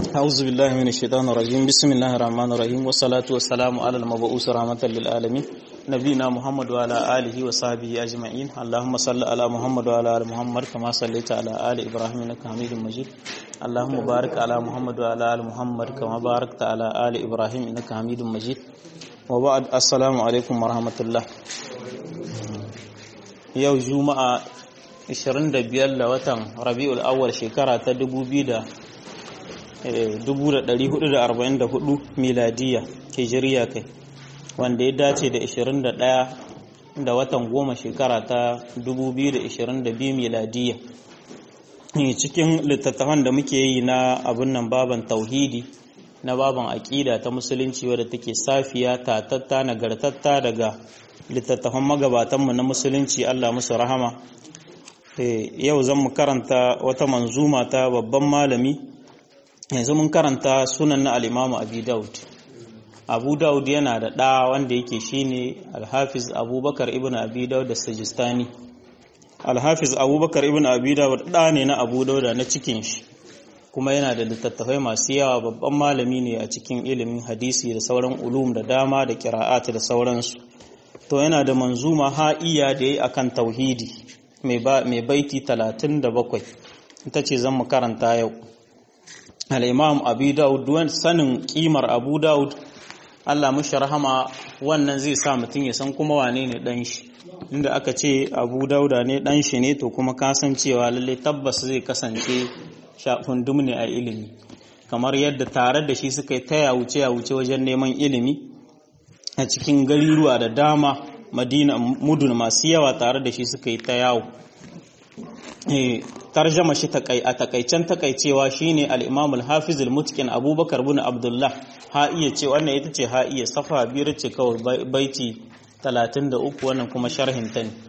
أعوذ بالله من الشيطان الرجيم بسم الله الرحمن الرحيم والصلاة والسلام على المبعوث رحمة للعالمين نبينا محمد وعلى آله وصحبه أجمعين اللهم صل على محمد وعلى آل محمد كما صليت على آل إبراهيم إنك حميد مجيد اللهم بارك على محمد وعلى آل محمد كما باركت على آل إبراهيم إنك حميد مجيد وبعد السلام عليكم ورحمة الله يوم جمعة 25 ga watan Rabiul Awwal shekara ta 1444 miladiya hijriya kai wanda ya dace da 21 da watan 10 shekara ta 2022 miladiya cikin littattafan da muke yi na abun nan baban tauhidi na baban aqida ta musulunci wadda take safiya tatatta nagartatta daga littattafan magabatanmu na musulunci Allah musu rahama. Yau zan mu karanta wata manzuma ta babban malami. Yanzu mun karanta sunan na al-Imam Abi Dawud. Abu Dawud yana da ɗa wanda yake shine Al-Hafiz Abubakar ibn Abi Dawud as-Sijistani. Al-Hafiz Abubakar ibn Abi Dawud ɗa ne na Abu Dawud na cikin shi. Kuma yana da littattafai masu yawa, babban malami ne a cikin ilimin hadisi da sauran ulum da dama da qira'at da sauransu. To yana da manzuma ha'iya da yayi akan tauhidi. mai baiti 37 ita ce zan mu karanta yau. Al-Imam Abi Dawud, sanin kimar Abu Dawud Allah mushi rahama, wannan zai sa mutum ya san kuma wane ne dan shi. Inda aka ce Abu Dawuda ne dan shi ne, to kuma ka san cewa lalle tabbas zai kasance shafundum ne a ilimi, kamar yadda tare da shi suka yi ta yawuce wajen neman ilimi a cikin garuruwa da dama, Madina, mudun masu yawa tare da shi suka yi ta yawo. Tarjama shi a takaicen takaicewa shine al-Imam al-Hafiz al-Mutqin Abubakar ibn Abdullah. Ha'iya ce wannan, ita ce ha'iya, safa biyar ce kawai, baiti 33, wannan kuma sharhin ta ne.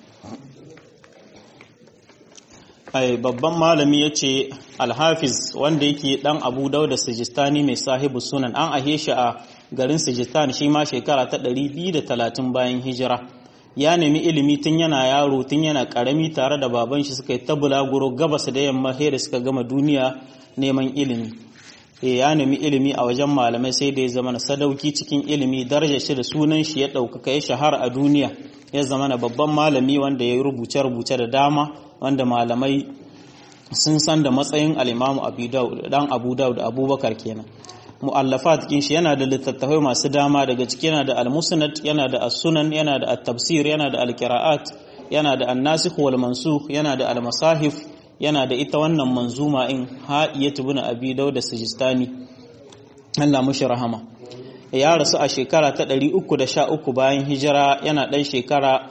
Babban malami yace al-Hafiz wanda yake dan Abu Dawud as-Sijistani mai sahibu sunan, an ahe shi a garin Sijistan shi ma shekara ta 230 bayan hijira. Ya nemi ilimi tun yana yaro, tun yana karami, tare da baban shi suka yi ta bulaguro gabas da yamma da suka gama duniya neman ilimi. Ya nemi ilimi a wajen malamai sai da ya zama sadauki cikin ilimi, darajar shi da sunan shi ya ɗaukaka, ya shahara a duniya, ya zama babban malami wanda ya yi rubuce-rubuce da dama, wanda malamai sun san da matsayin al-Imam Abi Dawud, dan Abu Dawud Abubakar kenan. Mu'allafat kin shi yana da littattafai masu dama, daga ciki yana da al-Musnad, yana da as-Sunan, yana da at-Tafsir, yana da al-Qira'at, yana da an-Nasikh wal Mansukh, yana da al-Masahif, yana da ita wannan manzuma in Ha'iyat ibn Abi Dawud as-Sijistani, Allah mushi rahama. Ya rasu a shekara ta 313 bayan hijira, yana dan shekara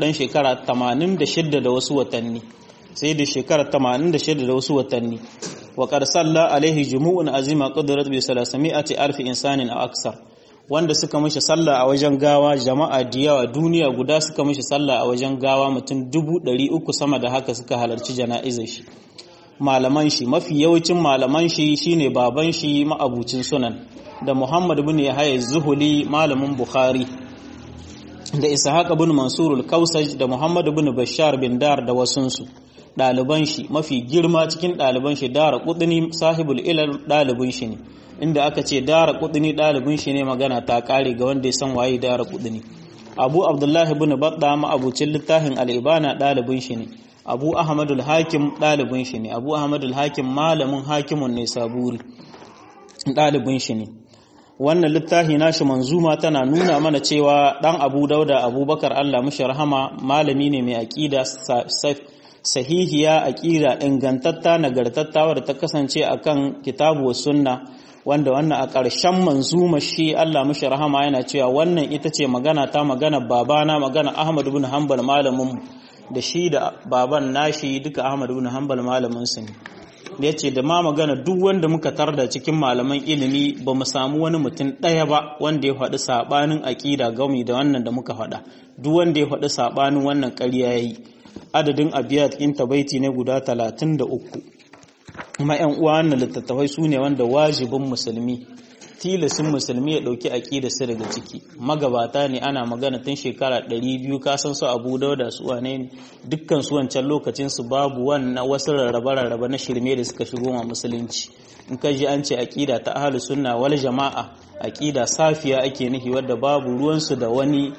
86 da wasu watanni. Sai da shekara 86 da wasu watanni. wa qad salla alaihi jumu'un azima qadrat bi 300,000 insanin aw aksar, wanda suka mishi sallah a wajen gawa jama'a diyawa, duniya guda suka mishi sallah a wajen gawa, mutum 300 sama da haka suka halarci jana'izar shi. Malaman shi, mafi yawancin malaman shi shine baban shi ma'abucin sunan, da Muhammad ibn Yahya az-Zuhuli malamin Bukhari, da Ishaq ibn Mansur al-Kausaj, da Muhammad ibn Bashar bin Dar da wasunsu. Ɗaliban shi mafi girma cikin ɗaliban shi Daraqutni sahibul ilal ɗalibin shi ne, inda aka ce Daraqutni ɗalibin shi ne magana ta ƙare ga wanda ya san waye Daraqutni. Abu Abdullahi ibn Battah ma'abucin littafin al-Ibana ɗalibin shi ne. Abu Ahmad al-Hakim ɗalibin shi ne. Abu Ahmad al-Hakim malamin hakimun ne Saburi ɗalibin shi ne. Wannan littafi nashi manzuma tana nuna mana cewa dan Abu Dauda Abubakar Allah mushi rahama malami ne mai aqida sahihiya, aqida ingantatta nagartatta wadda ta kasance akan kitabu was sunna, wanda wannan a ƙarshen manzuma shi Allah mushi rahama yana cewa wannan ita ce magana babana, magana Ahmad ibn Hanbal malamin, da shi da baban nashi duka Ahmad ibn Hanbal malamin su ne. Ya ce da ma magana duk wanda muka tarda cikin malaman ilimi ba mu samu wani mutum ɗaya ba wanda ya faɗi saɓanin aƙida gami da wannan da muka faɗa. Duk wanda ya faɗi saɓanin wannan ƙarya ya yi. Adadin abiyat ɗin tabaiti ne guda 33. Kuma ‘yan uwa wannan littattafai su ne wanda wajibin musulmi tilasin musulmi ya dauki aqida su daga ciki magabata ne ana magana tun shekara 200 ka san su Abu Dawud su wane ne dukkan su wancan lokacin su babu wannan wasu rarraba na shirme da suka shigo ma musulunci in ka ji an ce aqida ta ahlus sunna wal jamaa aqida safiya ake nihi wadda babu ruwan su da wani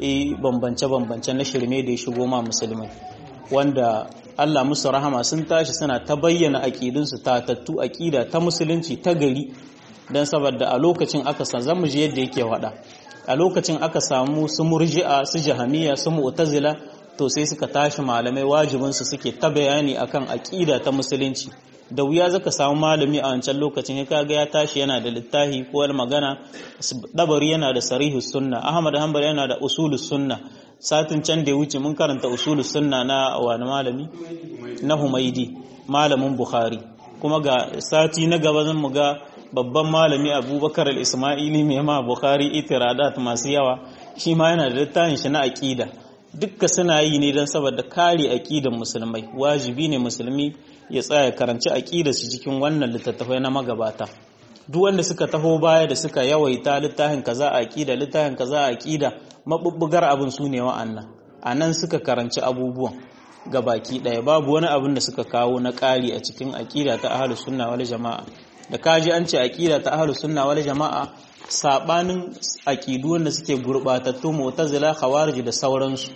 bambance na shirme da ya shigo ma musulmai wanda Allah musu rahama sun tashi suna ta bayyana aqidunsu tatattu aqida ta musulunci ta gari dan saboda a lokacin aka san zamu ji yadda yake wada a lokacin aka samu su murji'a su jahamiya su mu'tazila to sai suka tashi malamai wajibin su suke ta bayani akan aqida ta musulunci da wuya zaka samu malami a wancan lokacin kaga ya tashi yana da littafi ko magana dabari yana da sarihus sunna Ahmad Hanbal yana da usulus sunna satin can da ya wuce mun karanta usulus sunna na wani malami na Humaidi malamin Bukhari kuma ga sati na gaba zan mu ga babban malami Abubakar al-Ismaili mai ma Bukhari itiradat masu yawa shi ma yana da littafin shi na aqida dukka suna yi ne don saboda kare aqidan musulmai wajibi ne musulmi ya tsaya karanci aqida su cikin wannan littattafai na magabata duk wanda suka taho baya da suka yawaita littafin kaza aqida littafin kaza aqida mabubbugar abin su ne wa'annan anan suka karanci abubuwan gabaki daya babu wani abin da suka kawo na ƙari a cikin aqida ta ahlus sunna wal jamaa da kaji an ce aqida ta ahlus sunna wal jamaa sabanin aqidu wanda suke gurbatattu mu'tazila khawarij da sauransu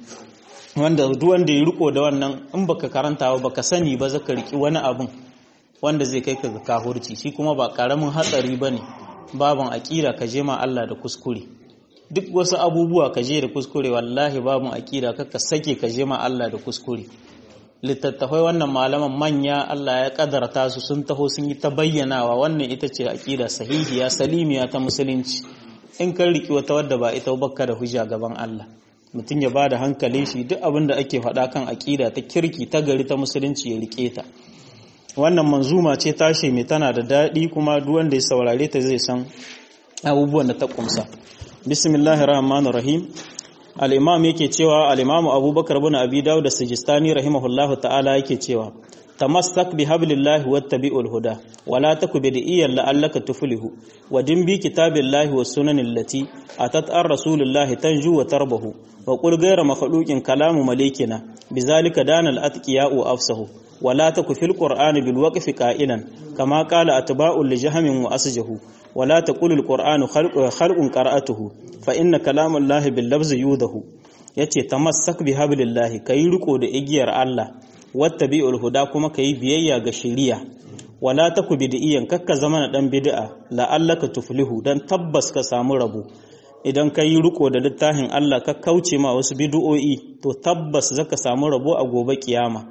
wanda duk wanda ya riko da wannan in baka karanta ba baka sani ba zaka riki wani abin wanda zai kai ka ga kafirci shi kuma ba karamin hatsari bane babun aqida ka je ma Allah da kuskure duk wasu abubuwa ka je da kuskure wallahi babun aqida kaka sake ka je ma Allah da kuskure littattafai wannan malaman manya Allah ya kadarta su sun taho sun yi ta bayyanawa wannan ita ce aqida sahihiya salimiya ta musulunci in kan riki wata wadda ba ita bakka da hujja gaban Allah mutum ya bada hankalin shi duk abin da ake faɗa kan aqida ta kirki ta gari ta musulunci ya rike ta wannan manzuma ce tashi mai tana da daɗi kuma duk wanda ya saurare ta zai san abubuwan da ta kumsa bismillahir rahmanir rahim al-imam yake cewa al-imam abubakar ibn abi dawud as-sijistani rahimahullahu ta'ala yake cewa tamassak bi hablillahi wattabi'ul huda wala taku bid'iyan la'allaka tuflihu wa din bi kitabillahi was sunanil lati atat ar-rasulillahi tanju wa tarbahu wa qul ghayra makhluqin kalamu malikina bizalika danal atqiya'u afsahu ولا تك في القرآن بالوقف قائلا كما قال أتباع لجهم وأسجه ولا تقول القرآن خلق قرأته فإن كلام الله باللفظ يوضه yace tamassak bi hablillahi kai riko da igiyar Allah wattabi'ul huda kuma kai biyayya ga shari'a wala taku bid'iyan kakka zamana dan bid'a la'allaka tuflihu dan tabbas ka samu rabo idan kai riko da littafin Allah ka kauce ma wasu bid'o'i to tabbas zaka samu rabo a gobe kiyama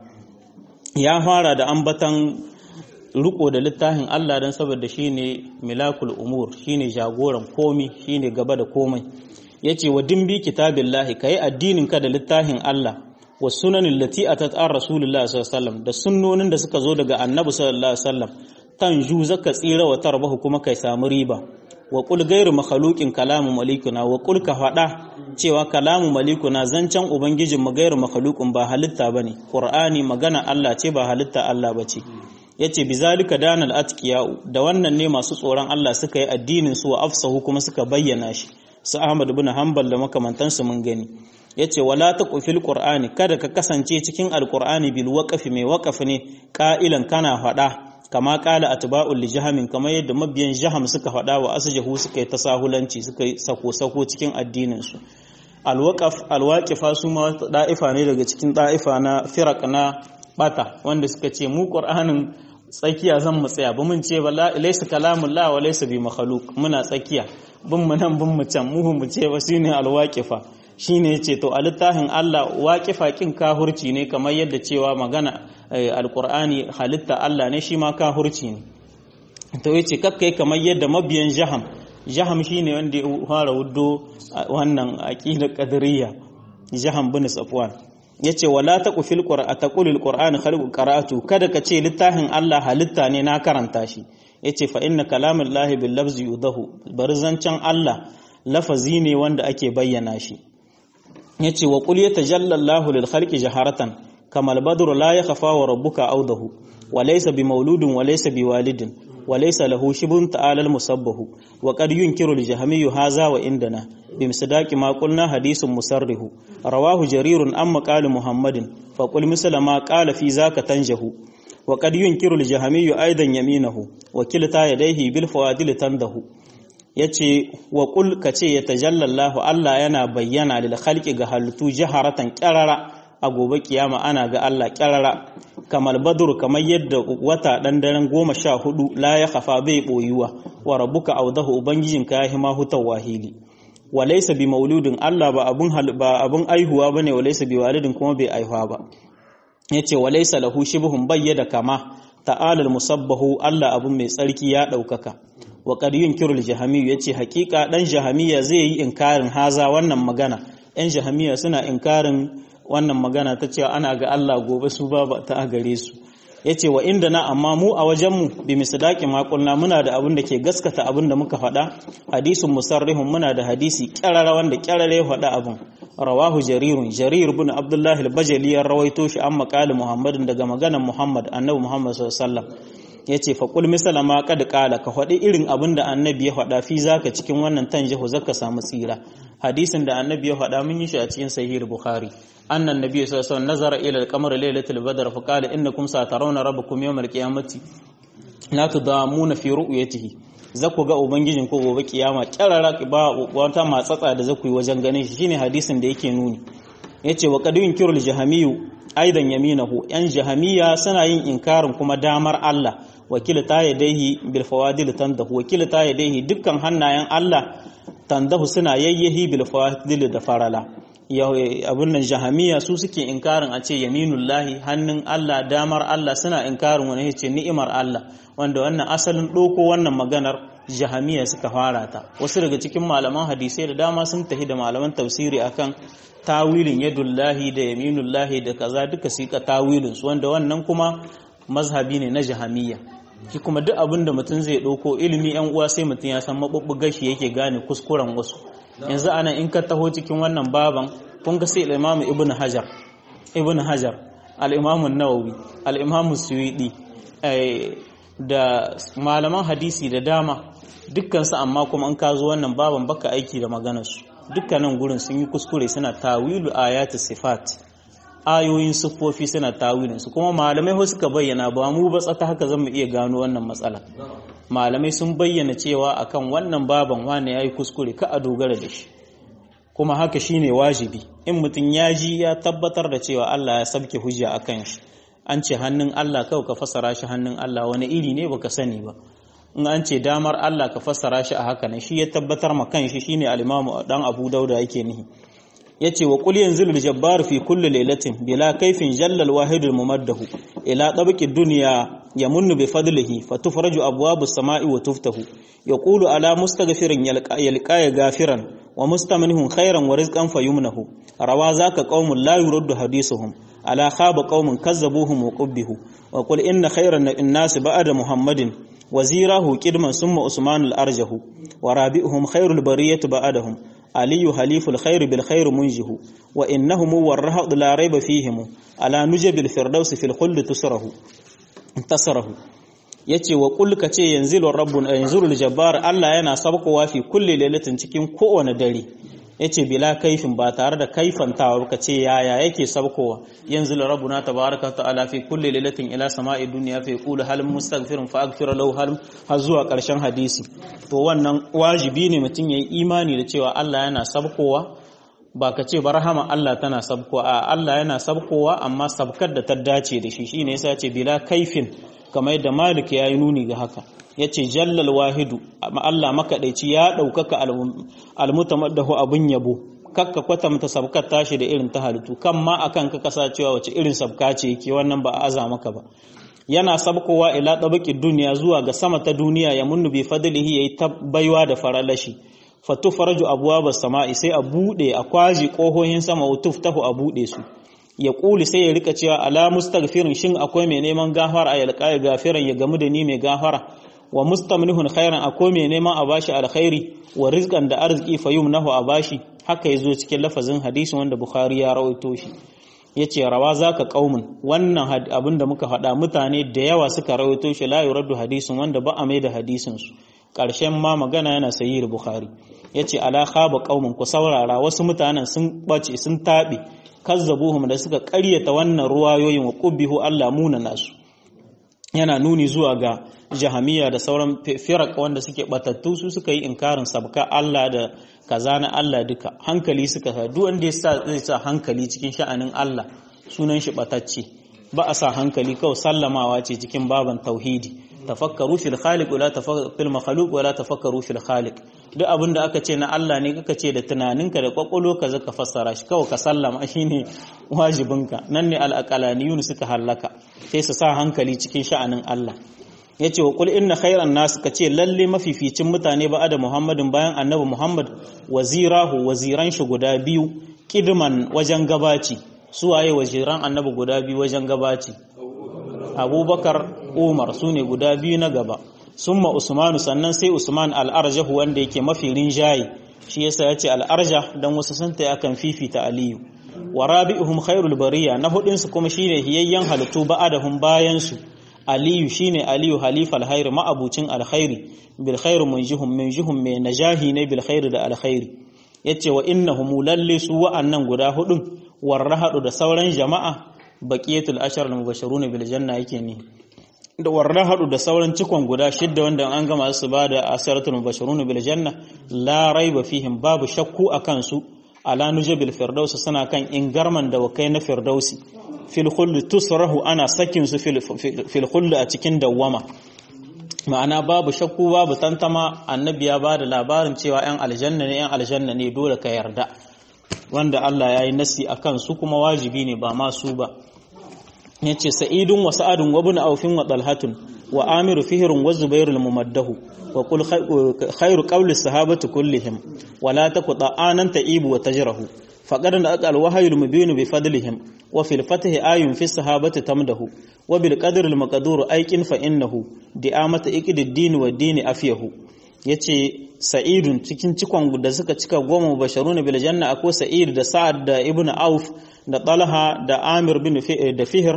ya fara da ambatan riko da littafin Allah don saboda shine milakul umur shine jagoran komi shine gaba da komai yace wa dimbi kitabillahi kai addinin ka da littafin Allah wa sunanin lati atat ar rasulullahi sallallahu alaihi wasallam da sunnonin da suka zo daga annabi sallallahu alaihi wasallam tanju zaka tsira wa tarbahu kuma kai samu riba wa qul ghayru makhluqin kalamu malikuna wa qul ka fada cewa kalamu malikuna zancan ubangijin mu ghayru makhluqin ba halitta bane qur'ani magana Allah ce ba halitta Allah bace yace bizalika danal atqiya da wannan ne masu tsoron Allah suka yi addinin su wa afsahu kuma suka bayyana shi su Ahmad ibn Hanbal da makamantansu mun gani yace wala taqfil qur'ani kada ka kasance cikin alqur'ani bil waqfi mai waqf ne qailan kana fada kama kala atba'ul li jahamin kama yadda mabiyan jaham suka fada wa asjahu suka yi tasahulanci suka yi sako cikin addinin su alwaqaf alwaqifa su ma da'ifa ne daga cikin da'ifa na firaq na bata wanda suka ce mu qur'anin tsakiya zan mu tsaya ba mun ce ba laysa kalamullah wa laysa bi makhluq muna tsakiya bin mu nan bin mu can mu ce ba shine alwaqifa shine yace to alittahin Allah waqifa kin kahurci ne kamar yadda cewa magana alqur'ani halitta Allah ne shi ma kahurci ne to yace kakkai kamar yadda mabiyan jaham shine wanda ya fara wuddo wannan aqidar qadariyya jaham bin safwan yace wala taqfil qur'an taqulul qur'an khalqu qara'atu kada ka ce littafin Allah halitta ne na karanta shi yace fa inna kalamallahi bil lafzi yudahu barzancan Allah lafazi ne wanda ake bayyana shi yace wa qul yatajalla Allahu lil khalqi jaharatan kamal badru la yakhfa wa rabbuka awdahu wa laysa bi mauludin wa laysa bi walidin wa laysa lahu shibun ta'ala al-musabbahu wa qad yunkiru al-jahmiyyu hadha wa indana bi misdaqi ma qulna hadithun musarrihu rawahu jarirun amma qala muhammadin fa qul misla ma qala fi zaka tanjahu wa qad yunkiru al-jahmiyyu aidan yaminahu wa kilta yadayhi bil fawadil tandahu yace wa qul kace yatajalla Allah yana bayyana lil khalqi ga halittu jaharatan qarara a gobe kiyama ana ga Allah kyarara kamar badur kamar yadda wata dan daren 14 la ya khafa bai boyuwa wa rabbuka awdahu ubangijinka ya hima hutar wahili walaysa bi mauludin Allah ba abun aihuwa bane walaysa bi walidin kuma bai aihuwa ba yace walaysa lahu shibhun bayyada kama ta'ala musabbahu Allah abun mai tsarki ya daukaka wa qad yunkiru al-jahmi yace hakika dan jahmiya zai yi inkarin haza wannan magana ɗan jahmiya suna inkarin wannan magana ta cewa ana ga Allah gobe su ba ta gare su yace wa inda na amma mu a wajenmu bi misdaqi ma qulna muna da abin da ke gaskata abin da muka faɗa hadisun musarrihun muna da hadisi kyarara wanda kyarare ya faɗa abin rawahu jarir ibn abdullah al-bajali ya rawaito shi an maqali muhammadin daga maganar muhammad annabi muhammad sallallahu alaihi wasallam yace fa qul misala ma qad qala ka faɗi irin abin da annabi ya faɗa fi zaka cikin wannan tanjihu zaka samu tsira hadisin da annabi ya faɗa mun yi shi a cikin sahih bukhari أن النبي صلى الله عليه وسلم نظر إلى القمر ليلة البدر فقال إنكم سترون ربكم يوم القيامة لا تضامون في رؤيته zaku ga ubangijin ko gobe kiyama kirara ba wata matsatsa da zaku yi wajen ganin shi shine hadisin da yake nuni yace wa qad yunkirul jahamiyu aidan yaminahu yan jahamiya suna yin inkarin kuma damar Allah wakilta yadaihi bil fawadil tandahu wakilta yadaihi dukkan hannayen Allah tandahu suna yayyahi bil fawadil da farala abun nan jahamiya su suke inkarin a ce yaminullahi hannun Allah damar Allah suna inkarin wani yace ni'imar Allah wanda wannan asalin doko wannan maganar jahamiya suka fara ta wasu daga cikin malaman hadisai da dama sun tafi da malaman tafsiri akan tawilin yadullahi da yaminullahi da kaza duka su ka tawilin su wanda wannan kuma mazhabi ne na jahamiya shi kuma duk abin da mutum zai doko ilimi yan uwa sai mutum ya san mabubbugar shi yake gane kuskuren wasu yanzu ana in ka taho cikin wannan baban kun ga sai al-Imam Ibn Hajar al-Imam an-Nawawi al-Imam Suyuti da malaman hadisi da dama dukkan su amma kuma in ka zo wannan baban baka aiki da maganar su dukkanin gurin sun yi kuskure suna tawilu ayati sifat ayoyin siffofi suna tawilin su kuma malamai ho suka bayyana ba mu ba tsata haka zan mu iya gano wannan matsala malamai sun bayyana cewa akan wannan baban wane yayi kuskure ka a dogara da shi kuma haka shine wajibi in mutun ya ji ya tabbatar da cewa Allah ya sabke hujja akan shi an ce hannun Allah kawai ka fassara shi hannun Allah wani iri ne baka sani ba in an ce damar Allah ka fassara shi a haka ne shi ya tabbatar ma kanshi shine al-Imam dan Abu Dauda yake nihi yace wa qul yanzilul jabbar fi kulli laylatin bila kayfin jalla al-wahid al-mumaddahu ila tabqi dunya yamunnu bi fadlihi fatufraju abwabus samai wa tuftahu yaqulu ala mustaghfirin yalqa gafiran wa mustaminhum khairan wa rizqan fayumnahu rawa zaka qaumun la yuraddu hadithuhum ala khaba qaumun kazzabuhum wa qubbihu wa qul inna khayran an-nas ba'da muhammadin wazirahu qidman summa usman al-arjahu wa rabi'uhum khairul bariyati ba'dahum aliyu haliful khair bil khair munjihu wa innahum warahad la rayba fihim ala nujabil firdaus fil khuld tasrahu yace wa qul kace yanzilu rabbuna yanzilul jabbar Allah yana sabkowa fi kulli lailatin cikin kowane dare yace bila kaifin ba tare da kaifantawa ba kace yaya yake sabkowa yanzilu rabbuna tabaaraka ta'ala fi kulli lailatin ila sama'i dunya fa yaqulu hal mustaghfirun fa aghfir lahu hal har zuwa karshen hadisi to wannan wajibi ne mutun yayi imani da cewa Allah yana sabkowa ba ka ce ba rahama Allah tana sabkowa a Allah yana sabkowa amma sabkar da ta dace da shi shine yasa ce bila kaifin kamar yadda Malik ya yi nuni ga haka yace jallal wahidu amma Allah makadaici ya daukaka almutamaddahu abun yabo kakka kwatanta sabkar tashi da irin ta halittu kan ma akan ka kasacewa wace irin sabka ce yake wannan ba a aza maka ba yana sabkowa ila tabaqi duniya zuwa ga sama ta duniya ya munnu bi fadlihi yayi tabbaiwa da faralashi fatufaraju abwabas sama'i sai a bude a kwaji kohohin sama utuftahu a bude su ya kuli sai ya rika cewa ala mustaghfirin shin akwai mai neman gafara a yalqaya gafiran ya gamu da ni mai gafara wa mustamnihun khairan akwai mai neman a bashi alkhairi wa rizqan da arziki fayumnahu a bashi haka yazo cikin lafazin hadisi wanda Bukhari ya rawaito shi yace rawa zaka qaumun wannan abinda muka faɗa mutane da yawa suka rawaito shi la yuraddu hadisin wanda ba a mai da hadisin su ƙarshen ma magana yana sahih bukhari yace ala khaba qaumun ku saurara wasu mutanen sun bace sun tabe kazzabuhum da suka ƙaryata wannan ruwayoyin wa qubbihu Allah muna nasu yana nuni zuwa ga jahamiya da sauran firaq wanda suke batattu su suka yi inkarin sabka Allah da kaza na Allah duka hankali suka sa duk wanda zai sa hankali cikin sha'anin Allah sunan shi batacce ba a sa hankali kawai sallamawa ce cikin baban tauhidi tafakkaru fil khaliq wala tafakkaru fil makhluq wala tafakkaru fil khaliq duk abinda aka ce na Allah ne kaka ce da tunaninka da kwakwalo ka zaka fassara shi kawai ka sallama shine wajibinka nan ne al-aqalaniyun suka halaka sai su sa hankali cikin sha'anin Allah yace wa qul inna khayran nas kace lalle mafificin mutane ba da Muhammadin bayan annabi Muhammad waziran shi guda biyu kidman wajen gabaci suwaye waziran annabi guda biyu wajen gabaci Abubakar Umar sune guda biyu na gaba summa Usmanu sannan sai Usman al-Arjah wanda yake mafi rinjaye shi yasa yace al-Arjah dan wasu sun tayi akan fifita Aliyu wa rabi'uhum khairul bariya na hudin su kuma shine hiyayyan halittu ba'adahum bayan su Aliyu shine Aliyu halifal khair ma'abucin alkhairi bil khair munjihum mai najahi ne bil khair da alkhairi yace wa innahum lalli su wa'annan guda hudun warrahadu da sauran jama'a baqiyatul ashar al mubashiruna bil janna yake ne da warrahadu da sauran cikon guda shidda wanda an gama su bada asaratul mubashiruna bil janna la raiba fihim babu shakku akan su ala nujabil firdaus suna kan ingarman da wakai na firdausi fil khuld tusrahu ana sakin su fil khuld a cikin dawwama ma'ana babu shakku babu tantama annabi ya bada labarin cewa yan aljanna ne dole ka yarda wanda Allah yayi nasi akan su kuma wajibi ne ba ma su ba yace sa'idun wa sa'adun wa ibn aufin wa talhatun wa amiru fihrun wa zubairul mumaddahu wa qul khairu qawli sahabati kullihim wa la taqta anan ta'ibu wa tajrahu faqad naqal wahyul mubin bi fadlihim wa fil fathi ayun fi sahabati tamdahu wa bil qadri al maqdur ayqin fa innahu di'amata iqdid din wa din afiyahu yace sa'idun cikin cikon da suka cika goma basharuna bil janna akwai sa'id da sa'ad da ibnu auf da talha da amir bin da fihr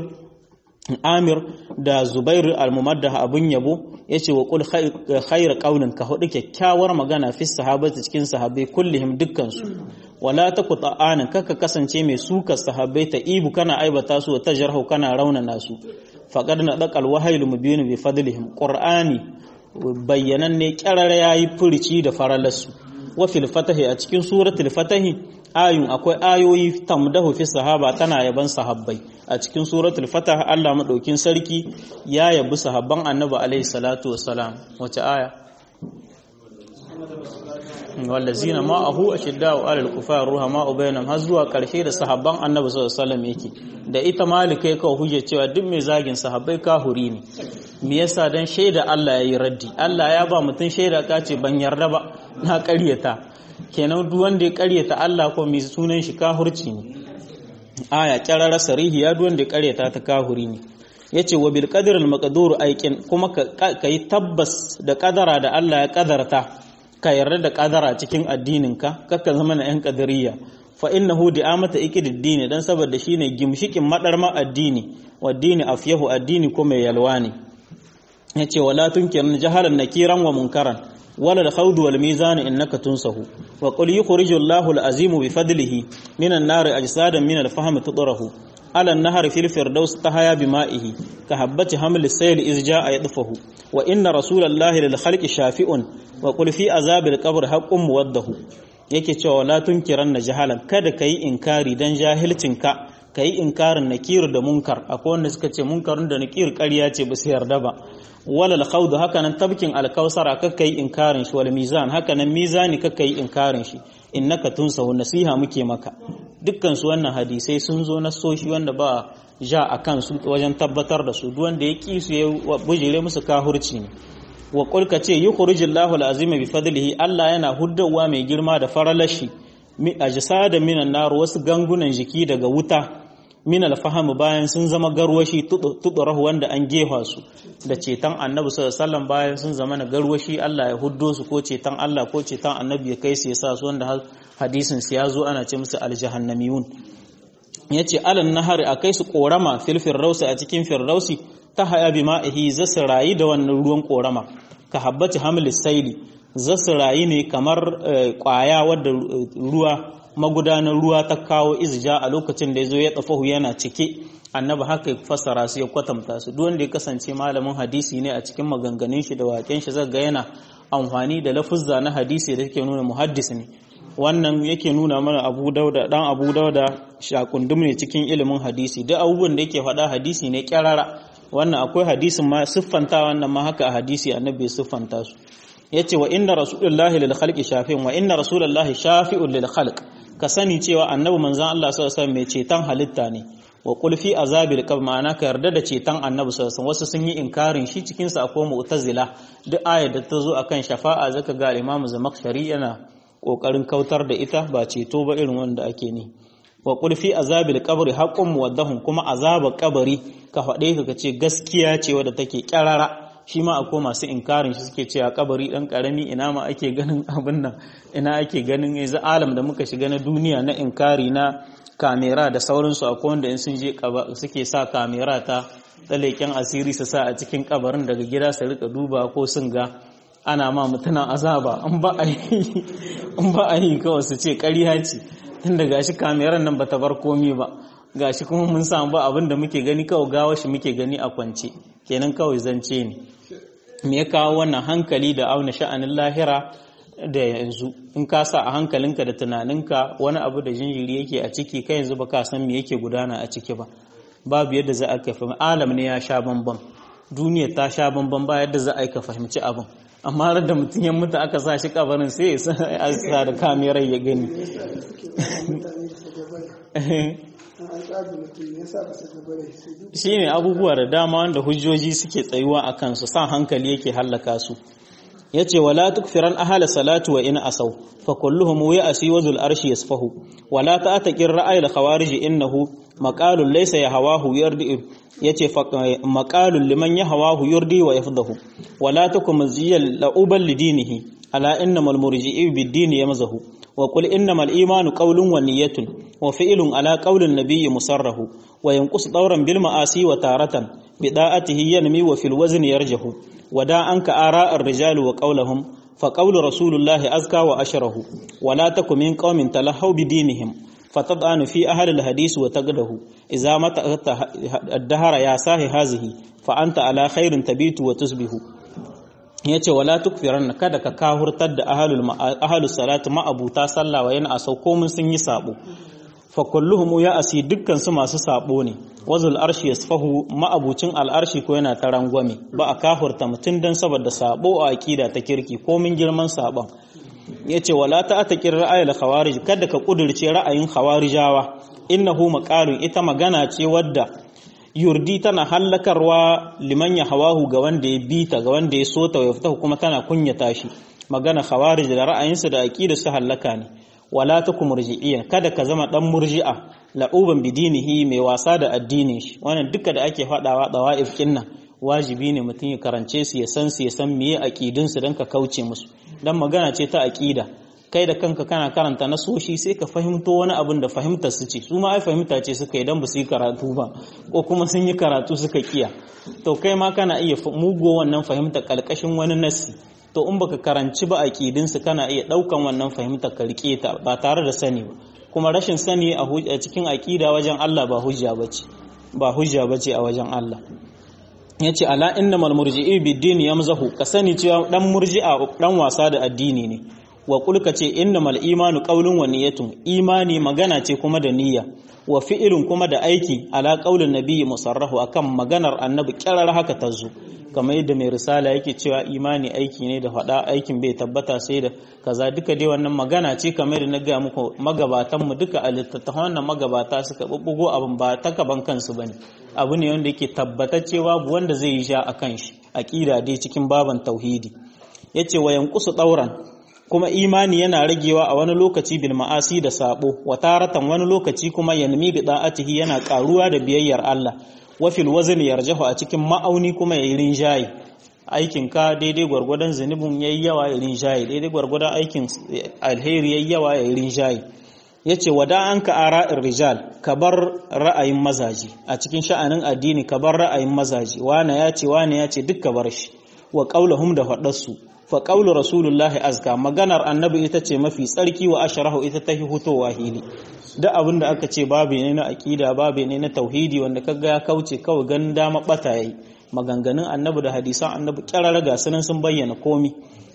amir da zubair al-mumaddah abun yabo yace wa qul khayr qawlin ka hudu kyakkyawar magana fi sahabati cikin sahabbai kullihim dukkan su wala takuta anan kaka kasance mai suka sahabbai ta ibu kana aibata su ta jarhu kana raunana su faqad nadaqal wahyul mubin bi fadlihim qur'ani bayyananne kyarara yayi furici da faralarsu wa fil fatahi a cikin suratul fatahi ayun akwai ayoyi tamdahu fi sahaba tana yaban sahabbai a cikin suratul fatah Allah madaukin sarki ya yabi sahabban annabi alaihi salatu wassalam wace aya wallazina ma'ahu ashidda'u 'alal kufar ruhama'u bainahum har zuwa karshe da sahabban annabi sallallahu alaihi wasallam yake da ita malikai ka hujja cewa duk mai zagin sahabbai kahuri ne me yasa dan shaida Allah yayi raddi Allah ya ba mutun shaida kace ban yarda ba na ƙaryata kenan duk wanda ya ƙaryata Allah ko mai sunan shi kahurci ne aya qarara sarihi ya duk wanda ya ƙaryata ta kahuri ne yace wa bil qadri al maqdur aikin kuma kai tabbas da kadara da Allah ya kadarta ka yarda da kadara cikin addininka kakka zama na yan qadariyya fa innahu di'amata ikididdini dan saboda shine gimshikin madarma addini wa addini afyahu addini kuma yalwa ne yace wala tunkiran jahalan nakiran wa munkaran wala al-khawd wal mizan innaka tunsahu wa qul yukhrijul lahu al-azim bi fadlihi minan nar ajsadan min al-fahm tudrahu ala an-nahr fil firdaus tahaya bima'ihi ka habbati haml as-sayl iz jaa yadfahu wa inna rasulallahi lil khalqi shafi'un wa qul fi azabil qabr haqqun muwaddahu yake cewa la tunkiran jahalan kada kai inkari dan jahilcinka kai inkarin nakir da munkar akwai wanda suka ce munkarin da nakir ƙarya ce ba su yarda ba walal khawd haka nan tabkin alkausara kakkai inkarin shi wal mizan haka nan mizani kakkai inkarin shi innaka tunsahu nasiha muke maka dukkan su wannan hadisai sun zo na soshi wanda ba ja akan su wajen tabbatar da su duk wanda ya ki su ya bujire musu kahurci ne wa qul ka ce yukhrijullahu alazim bi fadlihi Allah yana huddawa mai girma da faralashi mi ajsada minan nar wasu gangunan jiki daga wuta min alfahamu bayan sun zama garwashi tudurahu wanda an gefa su da ceton annabi sallallahu alaihi wasallam bayan sun zama na garwashi Allah ya huddo su ko ceton Allah ko ceton annabi ya kai su ya sa su wanda hadisin su ya zo ana ce musu aljahannamiyun yace alan nahari akai su korama fil firdausi a cikin firdausi ta haya bi ma'ihi zasu rayi da wannan ruwan korama ka habbati hamlis saili zasu rayi ne kamar kwaya wadda ruwa magudanar ruwa ta kawo izja a lokacin da yazo ya tafahu yana cike annabi haka ya fassara su ya kwatanta su duk wanda ya kasance malamin hadisi ne a cikin maganganun shi da waken shi zai ga yana amfani da lafuzza na hadisi da yake nuna muhaddis ne wannan yake nuna mana Abu Dauda shakundum ne cikin ilimin hadisi duk abubuwan da yake faɗa hadisi ne kyarara wannan akwai hadisin ma siffanta wannan ma haka a hadisi annabi ya siffanta su yace wa inna rasulullahi lil khalqi shafi'un wa inna rasulullahi shafi'un lil khalq ka sani cewa annabi manzon Allah sallallahu alaihi wasallam mai ceton halitta ne wa qul fi azabil qabr ma'ana ka yarda da ceton annabi sallallahu alaihi wasallam wasu sun yi inkarin shi cikin sa akwai mu'tazila duk ayar da ta zo akan shafa'a zaka ga Imam Zamakhshari yana kokarin kautar da ita ba ceto ba irin wanda ake ni wa qul fi azabil qabri haqqun muwaddahun kuma azabar kabari ka faɗe ka ce gaskiya ce wadda take kyarara shi ma akwai masu inkarin shi suke cewa kabari dan karami ina ma ake ganin abin nan ina ake ganin yanzu alam da muka shiga na duniya na inkari na kamera da sauransu akwai wanda in sun je suke sa kamera ta leken asiri su sa a cikin kabarin daga gida su rika duba ko sun ga ana ma mutuna azaba in ba a yi kawai su ce ƙarya ce tun da gashi kameran nan bata bar komi ba gashi kuma mun samu ba abin da muke gani kawai gawa shi muke gani a kwance kenan kawai zance ne me ya kawo wannan hankali da auna sha'anin lahira da yanzu in ka sa a hankalinka da tunaninka wani abu da jinjiri yake a ciki kai yanzu ba ka san me yake gudana a ciki ba babu yadda za a kafa alam ne ya sha bamban duniya ta sha bamban ba yadda za a ka fahimci abin amma da mutum ya mutu aka sa shi kabarin sai ya sa da kamerar ya gani shi ne abubuwa da dama wanda hujjoji suke tsayuwa a kansu sa hankali yake hallaka su ya ce wala tukfiran ahala salatu wa in asau fa kulluhum ya'si wa zul arshi yasfahu wala ta'taqir ra'ayil khawarij innahu maqalun laysa yahawahu yardi yace maqalun liman yahawahu yurdi wa yafdahu wala takum ziyal la'ubal lidinihi ala innamal murji'i bid-din yamzahu wa qul innamal imanu qawlun wa niyyatun wa fi'lun ala qawlin nabiyyi musarrahu wa yanqus dawran bil ma'asi wa taratan bida'atihi yanmi wa fil wazn yarjahu wada anka ara'ar rijal wa qawluhum fa qawlu rasulillahi azka wa ashrahu wala takum min qaumin talahu bidinihim fatad'anu fi ahli al-hadith wa taqdahu idza mata ad-dahara ya sahi hazihi fa anta ala khairin tabitu wa tusbihu yace wala tukfiranna kada ka kahurtar da ahlus salati ma abuta sallah wa yana asau komun sun yi sabo fa kulluhum ya asi dukkan su masu sabo ne wazul arshi yasfahu ma abucin al-arshi ko yana tarangwame ba a kahurta mutun dan saboda sabo a aqida ta kirki komin girman sabon yace wala ta'taqir ra'ayil khawarij kada ka kudurce ra'ayin khawarijawa innahu maqalun ita magana ce wadda yurdi tana hallakarwa liman ya hawahu ga wanda ya bita ga wanda ya sota ya fita kuma tana kunyata shi magana khawarij da ra'ayinsu da aqidar su hallaka ne wala takum murji'iyyan kada ka zama dan murji'a la'uban bidinihi mai wasa da addinin shi wannan duka da ake fadawa dawa'if kinna wajibi ne mutum ya karance su ya san meye aqidun su dan ka kauce musu dan magana ce ta aqida kai da kanka kana karanta nasoshi sai ka fahimto wani abin da fahimtar su ce su ma ai fahimta ce suka idan ba su yi karatu ba ko kuma sun yi karatu suka kiya to kai ma kana iya mugo wannan fahimta kalkashin wani nasi to in baka karanci ba aqidin su kana iya daukan wannan fahimta ka rike ta ba tare da sani ba kuma rashin sani a cikin aqida wajen Allah ba hujja bace a wajen Allah yace ala innamal murji'i bid-din yamzahu ka sani cewa dan murji'a dan wasa da addini ne wa kulka ce innamal imanu qawlun wa niyyatun imani magana ce kuma da niyya wa fi'lun kuma da aiki ala qaulin nabiyyi musarrahu akan maganar annabi kirar haka tazo kamar yadda mai risala yake cewa imani aiki ne da fada aikin bai tabbata sai da kaza duka dai wannan magana ce kamar da na ga muku magabatan mu duka a littattafan wannan magabata suka bubbugo abin ba ta kaban kansu bane abu ne wanda yake tabbatacce babu wanda zai yi sha akan shi aqida dai cikin baban tauhidi yace wa yanqusu dauran kuma imani yana ragewa a wani lokaci bil ma'asi da sabo wa taratan wani lokaci kuma yanmi bi da'atihi yana karuwa da biyayyar Allah wa fil wazn yarjahu a cikin ma'auni kuma yayi rinjayi aikin ka daidai gwargwadon zanubin yayi yawa yayi rinjayi daidai gwargwadon aikin alheri yayi yawa yayi rinjayi yace wada an ka ara'ir rijal ka bar ra'ayin mazaji a cikin sha'anin addini ka bar ra'ayin mazaji wane yace duk ka bar shi wa qauluhum da faɗarsu fa qaulu rasulullahi azka maganar annabi ita ce mafi tsarki wa ashrahu ita tahi hutowa hili duk abin da aka ce babu ne na aqida babu ne na tauhidi wanda kaga ya kauce kawai ganin dama bata yayi maganganun annabi da hadisan annabi kirara ga sunan sun bayyana komi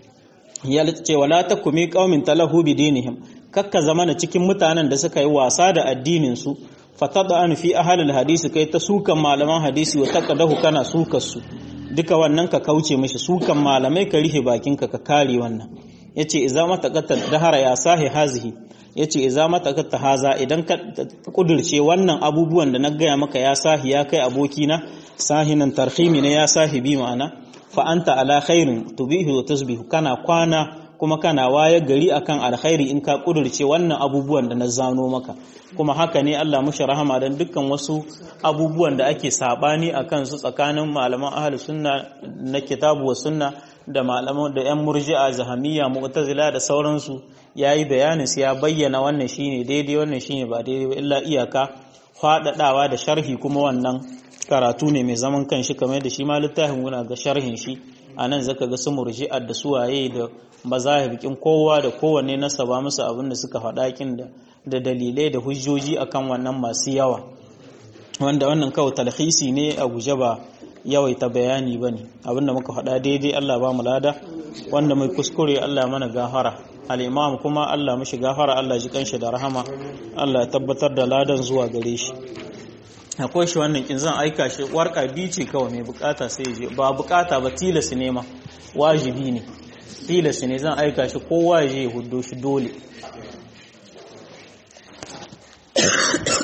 ya ce wala takumi qaumin talahu bidinihim kakka zamana cikin mutanen da suka yi wasa da addinin su fatad'an fi ahlil hadisi kai ta sukan malaman hadisi wa taqadahu kana sukar su duka wannan ka kauce mishi sukan malamai ka rihe bakinka ka kare wannan yace idza mataqatta dahara ya sahi hazihi yace idza mataqatta haza idan ka kudurce wannan abubuwan da na gaya maka ya sahi ya kai abokina sahinan tarhimi ne ya sahibi ma'ana fa anta ala khairin tubihu wa tasbihu kana kwana kuma kana waye gari akan alkhairi in ka kudurce wannan abubuwan da na zano maka kuma haka ne Allah mushi rahama dan dukkan wasu abubuwan da ake sabani akan su tsakanin malaman ahlus sunna na kitabu wa sunna da malaman da yan murji'a zahamiyya mu'tazila da sauransu yayi bayanin su ya bayyana wannan shine daidai wannan shine ba daidai ba illa iyaka fadadawa da sharhi kuma wannan karatu ne mai zaman kanshi kamar da shi ma littafin guna ga sharhin shi anan zaka ga su murji'a da suwaye da mazahibikin kowa da kowanne nasaba musu abin da suka faɗa kin da dalilai da hujjoji akan wannan masu yawa wanda wannan kawai talhisi ne a guje ba yawaita bayani bane abinda muka faɗa daidai Allah ba mu lada wanda mai kuskure Allah mana gafara al-imam kuma Allah mishi gafara Allah ji kanshi da rahama Allah ya tabbatar da ladan zuwa gare shi akwai shi wannan kin zan aika shi warka bice kawai mai bukata sai je ba bukata ba tilas ne ma wajibi ne tilas ne zan aika shi kowa ya je ya huddo shi dole